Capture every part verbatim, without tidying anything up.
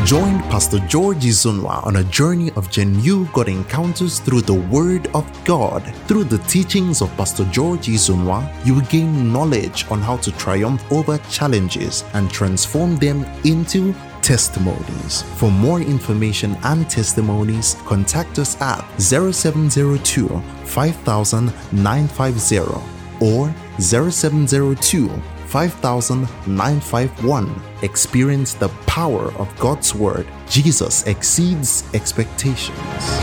Join Pastor George Izunwa on a journey of genuine God encounters through the Word of God. Through the teachings of Pastor George Izunwa, you will gain knowledge on how to triumph over challenges and transform them into testimonies. For more information and testimonies, contact us at zero seven zero two, five thousand, nine five zero or zero seven zero two, five thousand, nine five one. Experience the power of God's Word. Jesus exceeds expectations.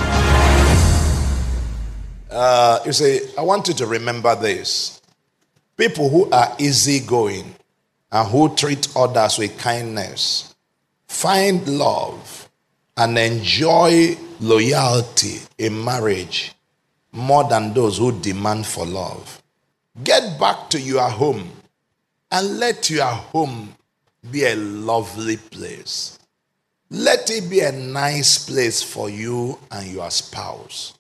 Uh, you see, I want you to remember this. People who are easygoing and who treat others with kindness find love and enjoy loyalty in marriage more than those who demand for love. Get back to your home and let your home be a lovely place. Let it be a nice place for you and your spouse.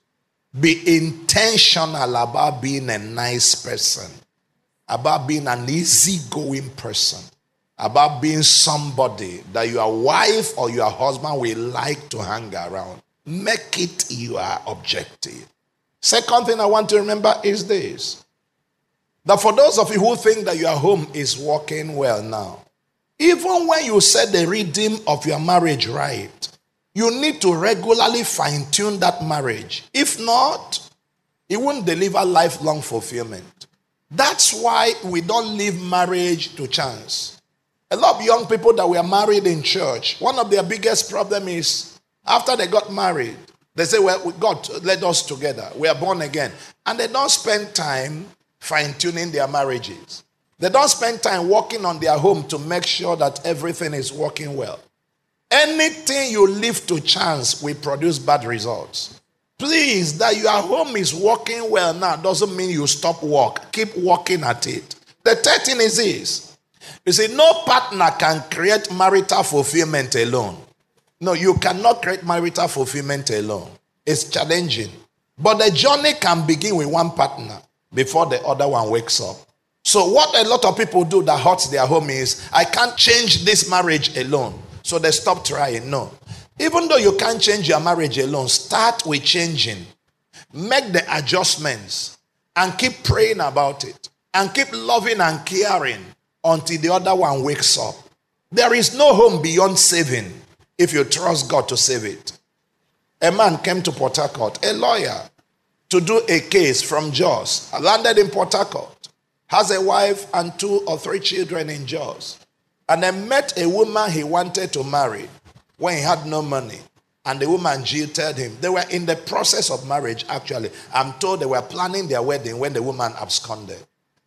Be intentional about being a nice person, about being an easygoing person, about being somebody that your wife or your husband will like to hang around. Make it your objective. Second thing I want to remember is this. That for those of you who think that your home is working well now, even when you set the rhythm of your marriage right, you need to regularly fine-tune that marriage. If not, it won't deliver lifelong fulfillment. That's why we don't leave marriage to chance. A lot of young people that were married in church, one of their biggest problem is after they got married, they say, well, God led us together. We are born again. And they don't spend time fine-tuning their marriages. They don't spend time working on their home to make sure that everything is working well. Anything you leave to chance will produce bad results. Please, that your home is working well now doesn't mean you stop work. Keep working at it. The third thing is this. You see, no partner can create marital fulfillment alone. No, you cannot create marital fulfillment alone. It's challenging. But the journey can begin with one partner before the other one wakes up. So what a lot of people do that hurts their home is, I can't change this marriage alone. So they stop trying. No. Even though you can't change your marriage alone, start with changing. Make the adjustments and keep praying about it. And keep loving and caring until the other one wakes up. There is no home beyond saving if you trust God to save it. A man came to Port Harcourt, a lawyer, to do a case from Jos. Landed in Port Harcourt. Has a wife and two or three children in Jos. And then met a woman he wanted to marry when he had no money. And the woman jilted him. They were in the process of marriage, actually. I'm told they were planning their wedding when the woman absconded.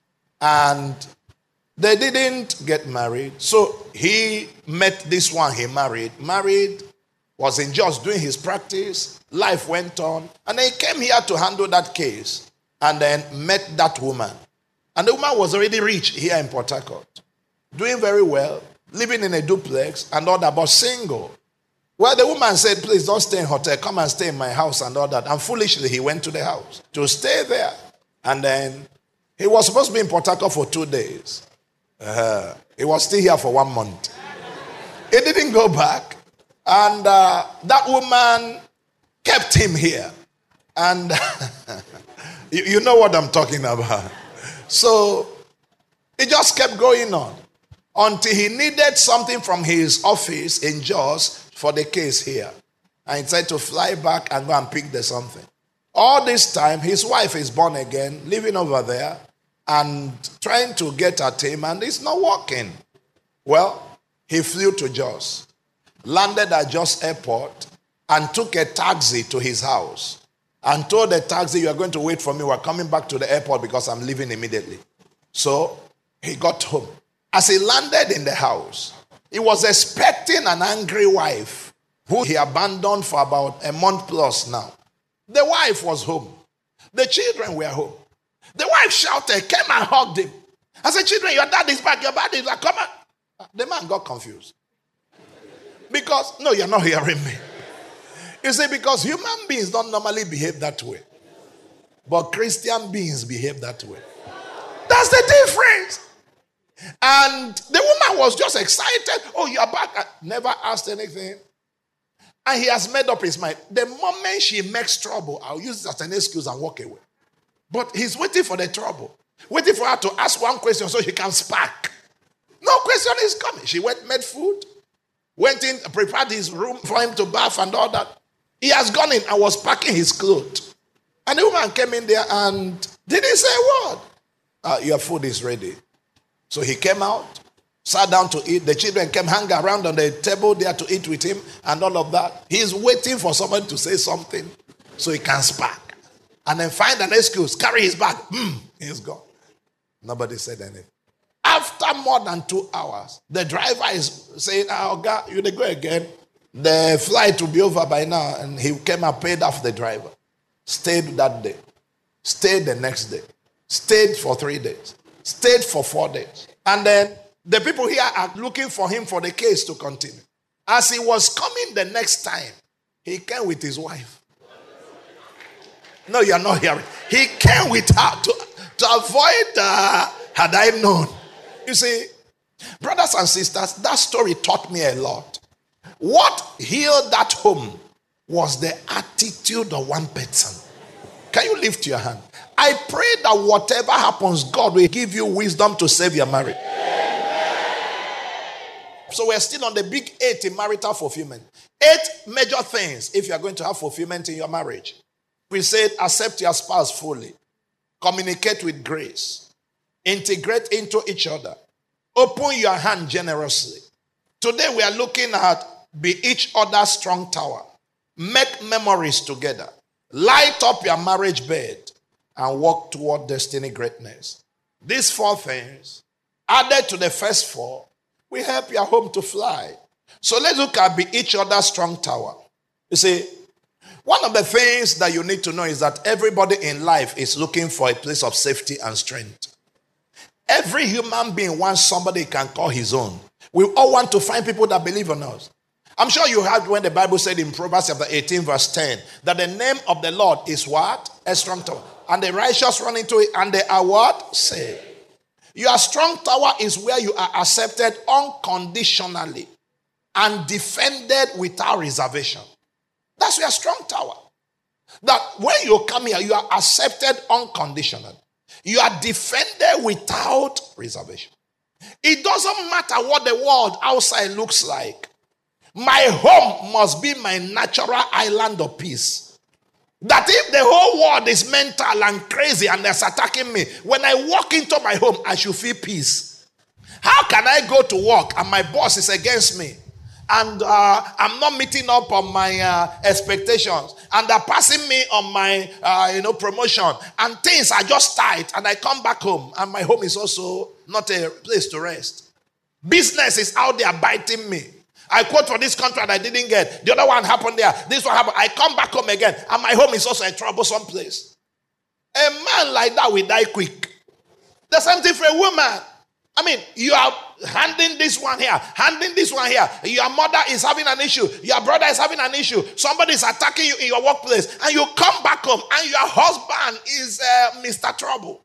And they didn't get married. So he met this one he married. Married, was in Jos doing his practice. Life went on. And then he came here to handle that case. And then met that woman. And the woman was already rich here in Port Harcourt. Doing very well. Living in a duplex and all that, but single. Well, the woman said, please don't stay in hotel. Come and stay in my house and all that. And foolishly, he went to the house to stay there. And then he was supposed to be in Port Harcourt for two days. Uh, he was still here for one month. He didn't go back. And uh, that woman kept him here. And you, you know what I'm talking about. So it just kept going on until he needed something from his office in Jos for the case here. And he said to fly back and go and pick the something. All this time, his wife is born again, living over there, and trying to get at him, and it's not working. Well, he flew to Jos, landed at Jos Airport, and took a taxi to his house. And told the taxi, you are going to wait for me. We're coming back to the airport because I'm leaving immediately. So he got home. As he landed in the house, he was expecting an angry wife who he abandoned for about a month plus now. The wife was home. The children were home. The wife shouted, came and hugged him. I said, children, your dad is back. Your dad is back. Come on. The man got confused. Because, no, you're not hearing me. You see, because human beings don't normally behave that way. But Christian beings behave that way. That's the difference. And the woman was just excited. Oh, you are back. Never asked anything. And he has made up his mind. The moment she makes trouble, I'll use it as an excuse and walk away. But he's waiting for the trouble. Waiting for her to ask one question so she can spark. No question is coming. She went, made food, went in, prepared his room for him to bath and all that. He has gone in and was packing his clothes. And the woman came in there and didn't say a word. Uh, your food is ready. So he came out, sat down to eat. The children came hang around on the table there to eat with him and all of that. He's waiting for someone to say something so he can spark. And then find an excuse, carry his bag. Hmm, he's gone. Nobody said anything. After more than two hours, the driver is saying, oh, God, you go again. The flight will be over by now. And he came and paid off the driver. Stayed that day. Stayed the next day. Stayed for three days. Stayed for four days. And then the people here are looking for him for the case to continue. As he was coming the next time, he came with his wife. No, you are not hearing. He came with her to, to avoid, uh, had I known. You see, brothers and sisters, that story taught me a lot. What healed that home was the attitude of one person. Can you lift your hand? I pray that whatever happens, God will give you wisdom to save your marriage. So we're still on the big eight in marital fulfillment. Eight major things if you're going to have fulfillment in your marriage. We said accept your spouse fully. Communicate with grace. Integrate into each other. Open your hand generously. Today we are looking at be each other's strong tower. Make memories together. Light up your marriage bed and walk toward destiny greatness. These four things, added to the first four, will help your home to fly. So let's look at be each other's strong tower. You see, one of the things that you need to know is that everybody in life is looking for a place of safety and strength. Every human being wants somebody he can call his own. We all want to find people that believe in us. I'm sure you heard when the Bible said in Proverbs chapter eighteen verse ten that the name of the Lord is what? A strong tower. And the righteous run into it and they are what? Saved. Your strong tower is where you are accepted unconditionally and defended without reservation. That's your strong tower. That when you come here, you are accepted unconditionally. You are defended without reservation. It doesn't matter what the world outside looks like. My home must be my natural island of peace. That if the whole world is mental and crazy and they're attacking me, when I walk into my home, I should feel peace. How can I go to work and my boss is against me? And uh, I'm not meeting up on my uh, expectations. And they're passing me on my uh, you know, promotion. And things are just tight. And I come back home. And my home is also not a place to rest. Business is out there biting me. I quote for this contract I didn't get. The other one happened there. This one happened. I come back home again. And my home is also a troublesome place. A man like that will die quick. The same thing for a woman. I mean, you are handing this one here, handing this one here. Your mother is having an issue. Your brother is having an issue. Somebody is attacking you in your workplace. And you come back home and your husband is uh, Mister Trouble.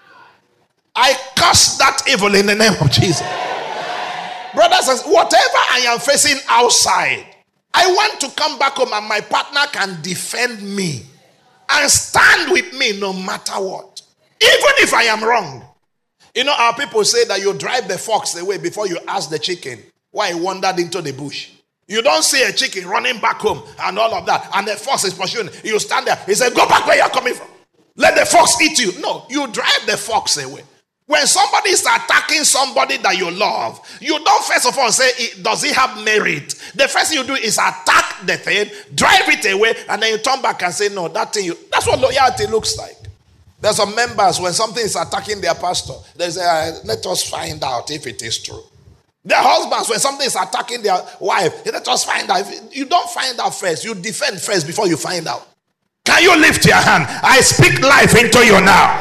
I curse that evil in the name of Jesus. Brothers, whatever I am facing outside, I want to come back home and my partner can defend me and stand with me no matter what. Even if I am wrong. You know, our people say that you drive the fox away before you ask the chicken why he wandered into the bush. You don't see a chicken running back home and all of that, and the fox is pursuing. You stand there. He said, go back where you're coming from. Let the fox eat you. No, you drive the fox away. When somebody is attacking somebody that you love, you don't first of all say, does he have merit? The first thing you do is attack the thing, drive it away, and then you turn back and say, no, that thing, you, that's what loyalty looks like. There's some members, when something is attacking their pastor, they say, uh, let us find out if it is true. Their husbands, when something is attacking their wife, let us find out. If you don't find out first, you defend first before you find out. Can you lift your hand? I speak life into you now.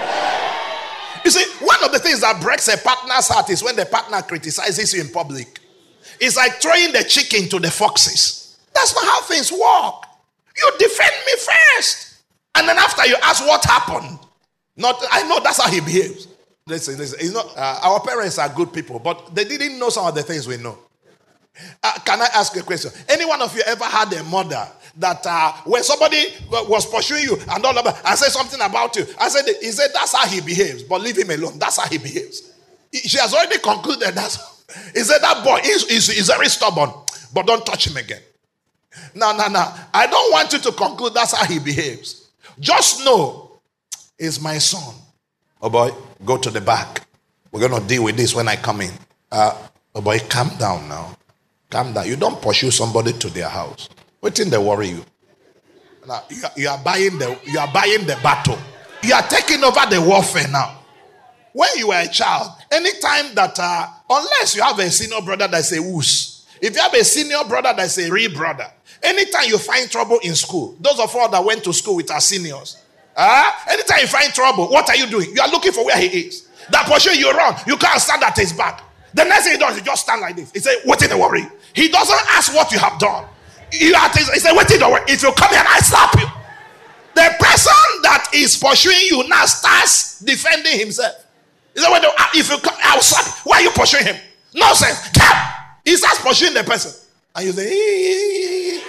You see, one of the things that breaks a partner's heart is when the partner criticizes you in public. It's like throwing the chicken to the foxes. That's not how things work. You defend me first. And then after you ask what happened. Not, I know that's how he behaves. Listen, listen. You know, uh, our parents are good people, but they didn't know some of the things we know. Uh, can I ask you a question? Any one of you ever had a mother that uh, when somebody was pursuing you and all of that, and said something about you, I said, he said, that's how he behaves, but leave him alone. That's how he behaves. She has already concluded that. He said, that boy is, is, is very stubborn, but don't touch him again. No, no, no. I don't want you to conclude that's how he behaves. Just know, it's my son. Oh boy, go to the back. We're going to deal with this when I come in. Uh, oh boy, calm down now. Calm down. You don't pursue somebody to their house. What in they worry you? Now, you, are, you are buying the you are buying the battle. You are taking over the warfare now. When you were a child, anytime that uh, unless you have a senior brother that's a woos, if you have a senior brother that's a real brother, anytime you find trouble in school, those of us that went to school with our seniors, uh, anytime you find trouble, what are you doing? You are looking for where he is. That pursue you run, you can't stand at his back. The next thing he does, he just stand like this. He say, what in the worry? He doesn't ask what you have done. He, he say, what in the worry? If you come here, I slap you. The person that is pursuing you now starts defending himself. He said, well, if you come, I'll slap you. Why are you pursuing him? Nonsense. He starts pursuing the person. And you say, ee.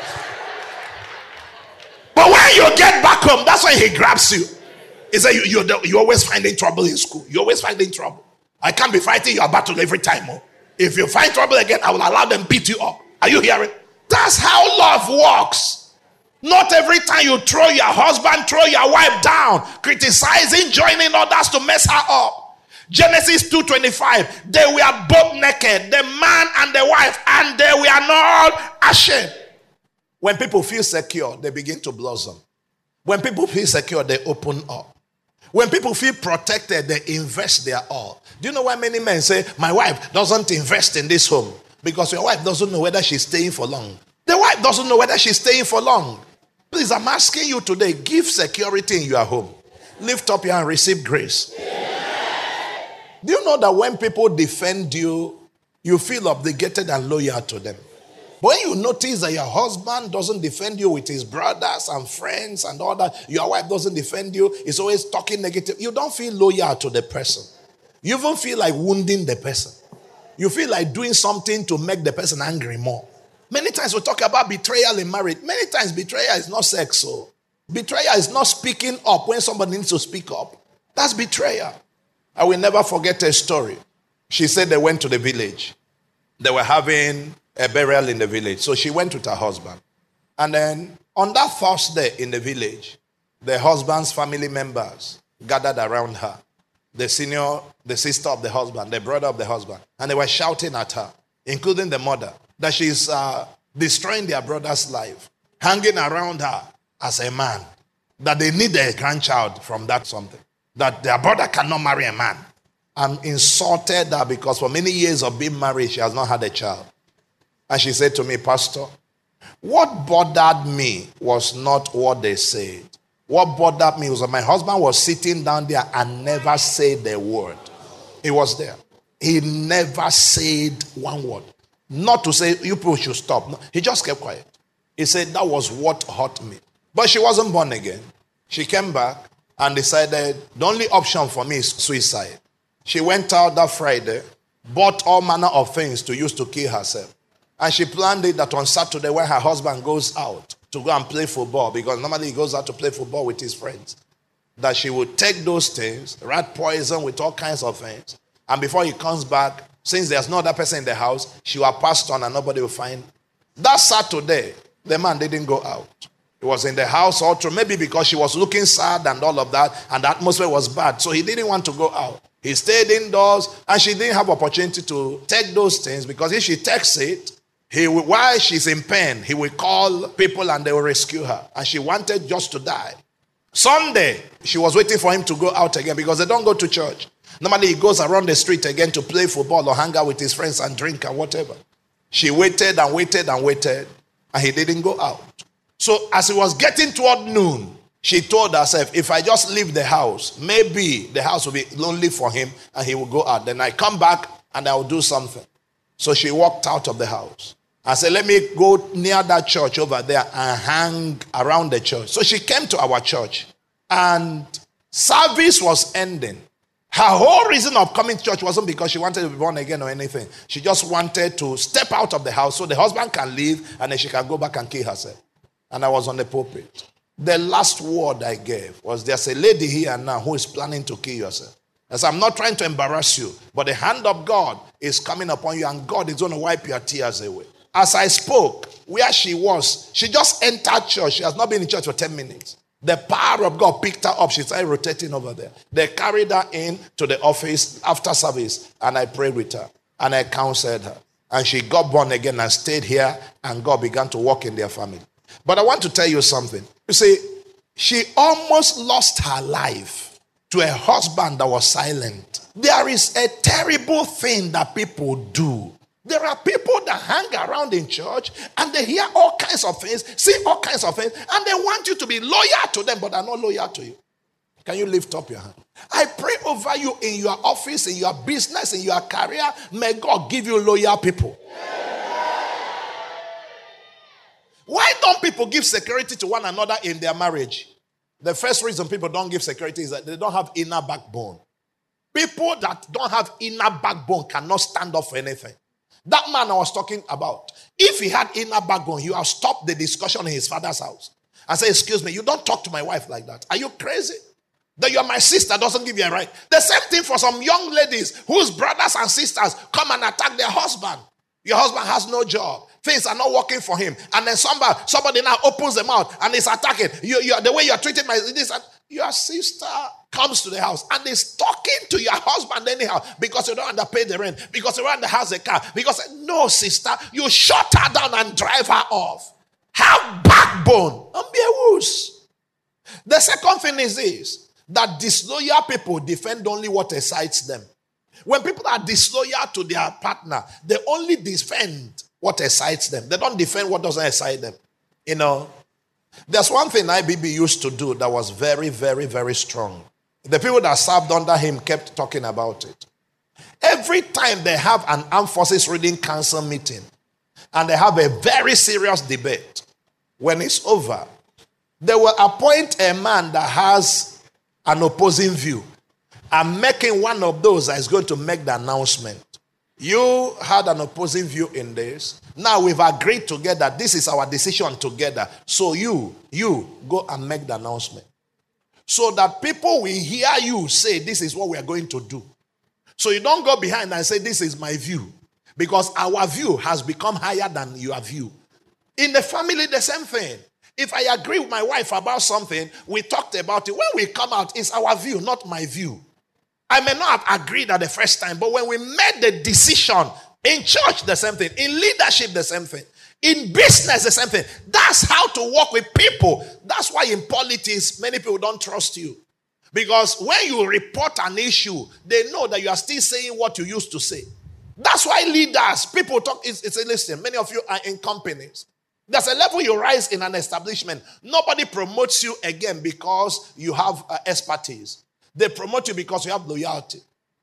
But when you get back home, that's when he grabs you. He said, you, you're, you're always finding trouble in school. You're always finding trouble. I can't be fighting your battle every time. Oh. If you find trouble again, I will allow them beat you up. Are you hearing? That's how love works. Not every time you throw your husband, throw your wife down, criticizing, joining others to mess her up. Genesis two twenty-five, they were both naked, the man and the wife, and they were not ashamed. When people feel secure, they begin to blossom. When people feel secure, they open up. When people feel protected, they invest their all. Do you know why many men say, my wife doesn't invest in this home? Because your wife doesn't know whether she's staying for long. The wife doesn't know whether she's staying for long. Please, I'm asking you today, give security in your home. Lift up your hand and receive grace. Yeah. Do you know that when people defend you, you feel obligated and loyal to them? But when you notice that your husband doesn't defend you with his brothers and friends and all that, your wife doesn't defend you, is always talking negative, you don't feel loyal to the person. You even feel like wounding the person. You feel like doing something to make the person angry more. Many times we talk about betrayal in marriage. Many times betrayal is not sex. So betrayal is not speaking up when somebody needs to speak up. That's betrayal. I will never forget a story. She said they went to the village. They were having a burial in the village. So she went with her husband. And then on that Thursday in the village, the husband's family members gathered around her. The senior, the sister of the husband, the brother of the husband. And they were shouting at her, including the mother, that she's uh, destroying their brother's life, hanging around her as a man, that they need a grandchild from that something, that their brother cannot marry a man. I'm insulted her because for many years of being married, she has not had a child. And she said to me, Pastor, what bothered me was not what they said. What bothered me was that my husband was sitting down there and never said a word. He was there. He never said one word. Not to say, you people should stop. No, he just kept quiet. He said, that was what hurt me. But she wasn't born again. She came back and decided, the only option for me is suicide. She went out that Friday, bought all manner of things to use to kill herself. And she planned it that on Saturday when her husband goes out to go and play football, because normally he goes out to play football with his friends, that she would take those things, rat poison with all kinds of things, and before he comes back, since there's no other person in the house, she will pass on and nobody will find. That Saturday, the man didn't go out. He was in the house all through, maybe because she was looking sad and all of that, and the atmosphere was bad, so he didn't want to go out. He stayed indoors, and she didn't have opportunity to take those things, because if she takes it, he will, while she's in pain, he will call people and they will rescue her. And she wanted just to die. Sunday, she was waiting for him to go out again, because they don't go to church. Normally, he goes around the street again to play football or hang out with his friends and drink and whatever. She waited and waited and waited, and he didn't go out. So as it was getting toward noon, she told herself, if I just leave the house, maybe the house will be lonely for him and he will go out. Then I come back and I will do something. So she walked out of the house. I said, let me go near that church over there and hang around the church. So she came to our church, and service was ending. Her whole reason of coming to church wasn't because she wanted to be born again or anything. She just wanted to step out of the house so the husband can leave and then she can go back and kill herself. And I was on the pulpit. The last word I gave was, there's a lady here now who is planning to kill herself. I said, I'm not trying to embarrass you, but the hand of God is coming upon you and God is going to wipe your tears away. As I spoke, where she was, she just entered church. She has not been in church for ten minutes. The power of God picked her up. She started rotating over there. They carried her in to the office after service and I prayed with her and I counseled her. And she got born again and stayed here and God began to work in their family. But I want to tell you something. You see, she almost lost her life to a husband that was silent. There is a terrible thing that people do. There are people that hang around in church and they hear all kinds of things, see all kinds of things, and they want you to be loyal to them, but are not loyal to you. Can you lift up your hand? I pray over you in your office, in your business, in your career. May God give you loyal people. Why don't people give security to one another in their marriage? The first reason people don't give security is that they don't have inner backbone. People that don't have inner backbone cannot stand up for anything. That man I was talking about, if he had inner backbone, he would have stopped the discussion in his father's house and say, excuse me, you don't talk to my wife like that. Are you crazy? That you're my sister doesn't give you a right. The same thing for some young ladies whose brothers and sisters come and attack their husband. Your husband has no job. Things are not working for him. And then somebody, somebody now opens the mouth and is attacking. You, you, the way you're treating my this, your sister comes to the house and is talking to your husband anyhow because you don't underpay the rent, because you don't under house a car. Because, no, sister, you shut her down and drive her off. Have backbone and be a wuss. The second thing is this, that disloyal people defend only what excites them. When people are disloyal to their partner, they only defend what excites them. They don't defend what doesn't excite them. You know, there's one thing I B B used to do that was very, very, very strong. The people that served under him kept talking about it. Every time they have an Armed Forces Reading Council meeting and they have a very serious debate, when it's over, they will appoint a man that has an opposing view. I'm making one of those that is going to make the announcement. You had an opposing view in this. Now we've agreed together. This is our decision together. So you, you go and make the announcement. So that people will hear you say, this is what we are going to do. So you don't go behind and say, this is my view. Because our view has become higher than your view. In the family, the same thing. If I agree with my wife about something, we talked about it. When we come out, it's our view, not my view. I may not have agreed at the first time, but when we made the decision, in church, the same thing. In leadership, the same thing. In business, the same thing. That's how to work with people. That's why in politics, many people don't trust you. Because when you report an issue, they know that you are still saying what you used to say. That's why leaders, people talk, it's, it's a listen, many of you are in companies. There's a level you rise in an establishment. Nobody promotes you again because you have uh, expertise. They promote you because you have loyalty.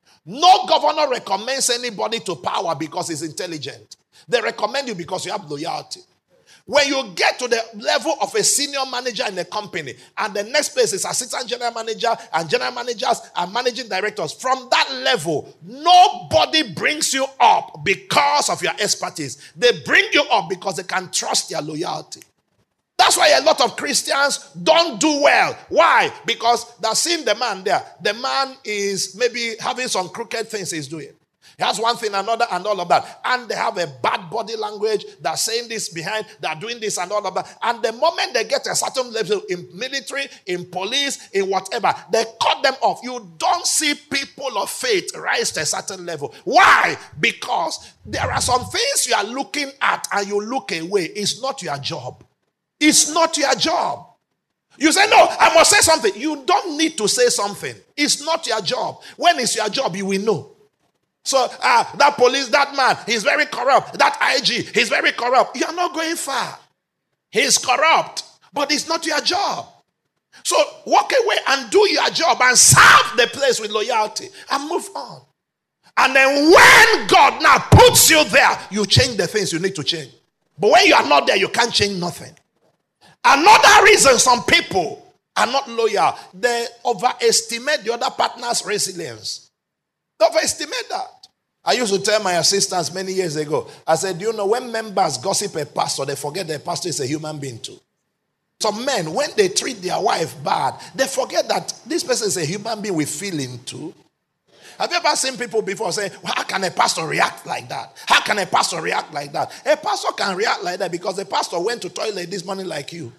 No governor recommends anybody to power because he's intelligent. They recommend you because you have loyalty. When you get to the level of a senior manager in a company, and the next place is assistant general manager and general managers and managing directors, from that level, nobody brings you up because of your expertise. They bring you up because they can trust your loyalty. That's why a lot of Christians don't do well. Why? Because they're seeing the man there. The man is maybe having some crooked things he's doing. He has one thing, another, and all of that. And they have a bad body language. They're saying this behind. They're doing this and all of that. And the moment they get a certain level in military, in police, in whatever, they cut them off. You don't see people of faith rise to a certain level. Why? Because there are some things you are looking at and you look away. It's not your job. It's not your job. You say, no, I must say something. You don't need to say something. It's not your job. When it's your job, you will know. So, uh, that police, that man, he's very corrupt. That I G, he's very corrupt. You're not going far. He's corrupt, but it's not your job. So, walk away and do your job and serve the place with loyalty and move on. And then when God now puts you there, you change the things you need to change. But when you are not there, you can't change nothing. Another reason some people are not loyal. They overestimate the other partner's resilience. They overestimate that. I used to tell my assistants many years ago, I said, do you know when members gossip a pastor, they forget the pastor is a human being too. Some men, when they treat their wife bad, they forget that this person is a human being with feeling too. Have you ever seen people before say, well, how can a pastor react like that? How can a pastor react like that? A pastor can react like that because a pastor went to toilet this morning like you.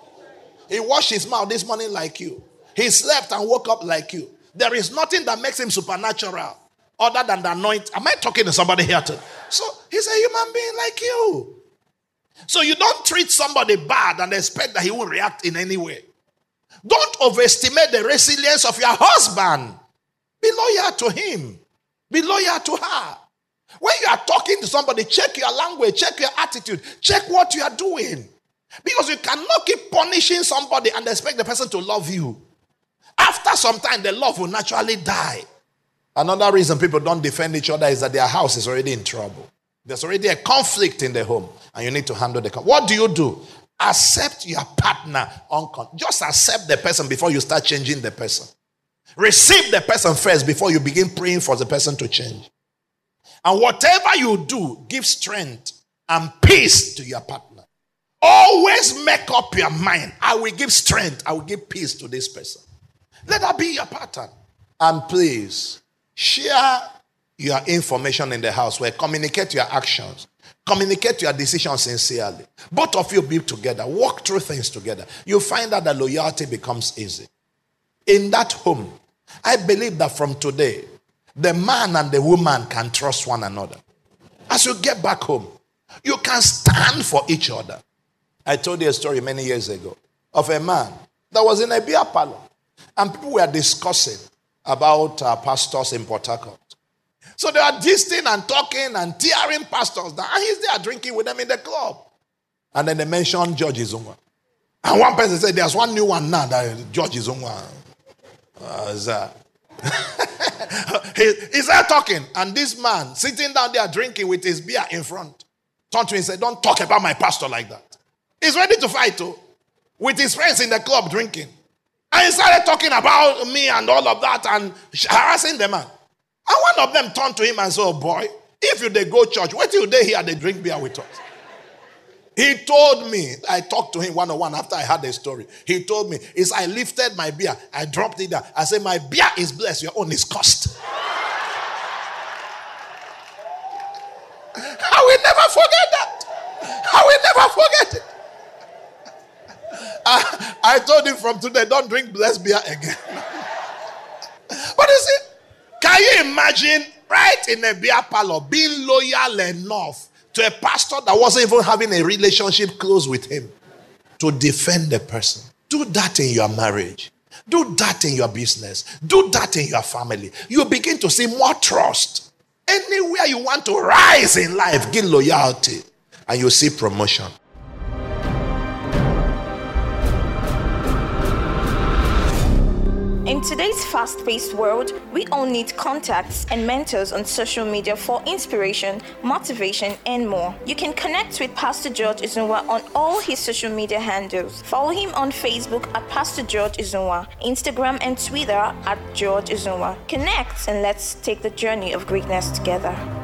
He washed his mouth this morning like you. He slept and woke up like you. There is nothing that makes him supernatural other than the anointing. Am I talking to somebody here too? So he's a human being like you. So you don't treat somebody bad and expect that he will react in any way. Don't overestimate the resilience of your husband. Be loyal to him. Be loyal to her. When you are talking to somebody, check your language, check your attitude, check what you are doing. Because you cannot keep punishing somebody and expect the person to love you. After some time, the love will naturally die. Another reason people don't defend each other is that their house is already in trouble. There's already a conflict in the home, and you need to handle the conflict. What do you do? Accept your partner. Uncon- Just accept the person before you start changing the person. Receive the person first before you begin praying for the person to change. And whatever you do, give strength and peace to your partner. Always make up your mind. I will give strength. I will give peace to this person. Let that be your pattern. And please, share your information in the house where communicate your actions. Communicate your decisions sincerely. Both of you be together. Walk through things together. You find out that loyalty becomes easy. In that home, I believe that from today, the man and the woman can trust one another. As you get back home, you can stand for each other. I told you a story many years ago of a man that was in a beer parlor, and people were discussing about uh, pastors in Port Harcourt. So they are gisting and talking and tearing pastors down, and he's there drinking with them in the club. And then they mentioned George Izungwa. And one person said, there's one new one now that George Izungwa. Uh, is that? he, he's there talking, and this man sitting down there drinking with his beer in front turned to him and said, don't talk about my pastor like that. He's ready to fight too, with his friends in the club drinking. And he started talking about me and all of that and harassing the man. And one of them turned to him and said, oh boy, if you they go church, wait till they here they drink beer with us. He told me, I talked to him one-on-one after I heard the story. He told me, is I lifted my beer, I dropped it down. I said, my beer is blessed, your own is cursed. I will never forget that. I will never forget it. I, I told him from today, don't drink blessed beer again. But you see, can you imagine right in a beer parlor being loyal enough to a pastor that wasn't even having a relationship close with him to defend the person? Do that in your marriage. Do that in your business. Do that in your family. You begin to see more trust. Anywhere you want to rise in life, give loyalty, and you see promotion. In today's fast-paced world, we all need contacts and mentors on social media for inspiration, motivation, and more. You can connect with Pastor George Izungwa on all his social media handles. Follow him on Facebook at Pastor George Izungwa, Instagram and Twitter at George Izungwa. Connect and let's take the journey of greatness together.